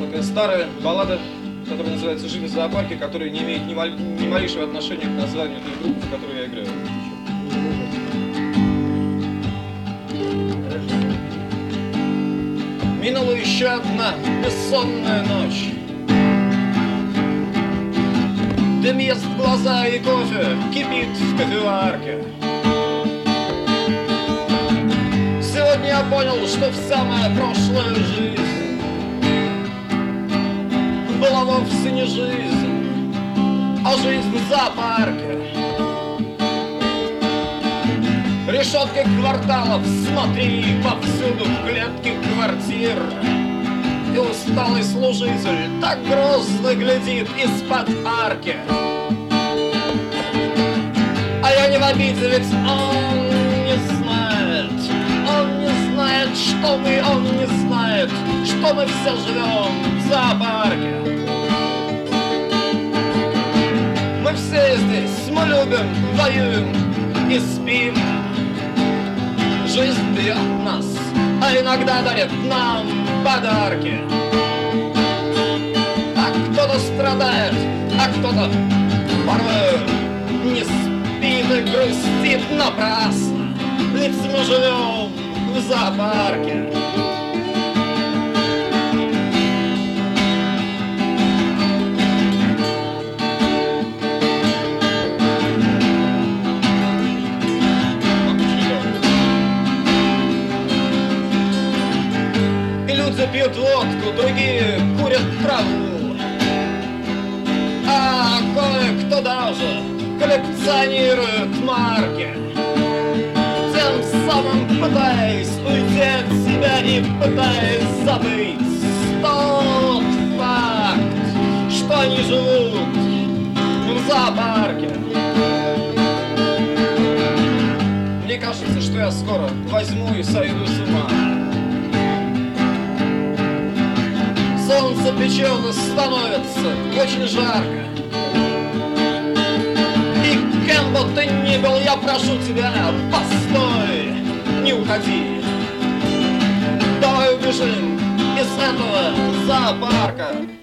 такая старая баллада, которая называется «Жизнь в зоопарке», которая не имеет ни малейшего отношения к названию той группы, в которой я играю. Минула еще одна бессонная ночь. Дым ест глаза и кофе кипит в кофеварке. Сегодня я понял, что вся моя прошлая жизнь была вовсе не жизнь, а жизнь в зоопарке. Решетки кварталов, смотри, повсюду клетки квартир. И усталый служитель так грозно глядит из-под арки. А я не в обиде, ведь он не знает. Он не знает, что мы, он не знает, что мы все живем в зоопарке. Мы все здесь, мы любим, воюем и спим. Жизнь бьет нас, а иногда дарит нам подарки. А кто-то страдает, а кто-то порой не спит и грустит напрасно. Ведь мы живем в зоопарке. Люди пьют водку, другие курят траву, а кое-кто даже коллекционирует марки, тем самым пытаясь уйти от себя и пытаясь забыть тот факт, что они живут в зоопарке. Мне кажется, что я скоро возьму и сойду с ума. Солнце печет и становится очень жарко. И кем бы ты ни был, я прошу тебя, постой, не уходи. Давай убежим из этого зоопарка.